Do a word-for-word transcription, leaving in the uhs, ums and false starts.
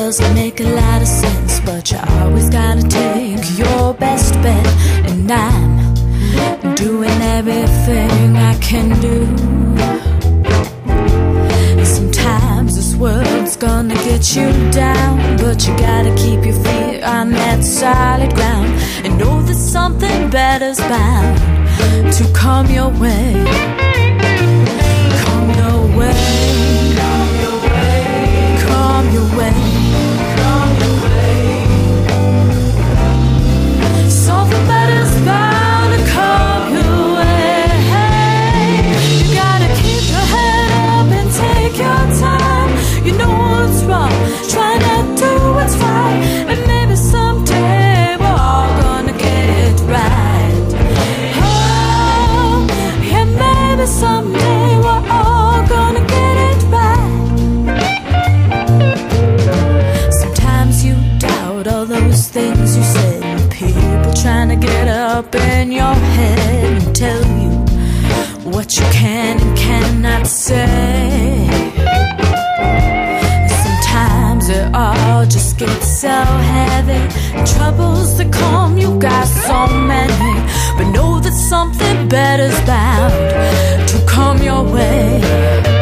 doesn't make a lot of sense, but you always gotta take your best bet. And I'm doing everything I can do. Sometimes this world's gonna get you down, but you gotta keep your feet on that solid ground and know that something better's bound to come your way. Come your way. Come your way. Come your way. Come your way. Something better's bound to come your way. You gotta keep your head up and take your time. You know what's wrong, try to do what's right, and maybe someday we're all gonna get it right. Oh, yeah, maybe someday we're all gonna get it right. Sometimes you doubt all those things you said, people trying to get up in your head and tell you what you can and cannot say. Sometimes it all just gets so heavy, and troubles that come, you got so many, but know that something better's bound to come your way.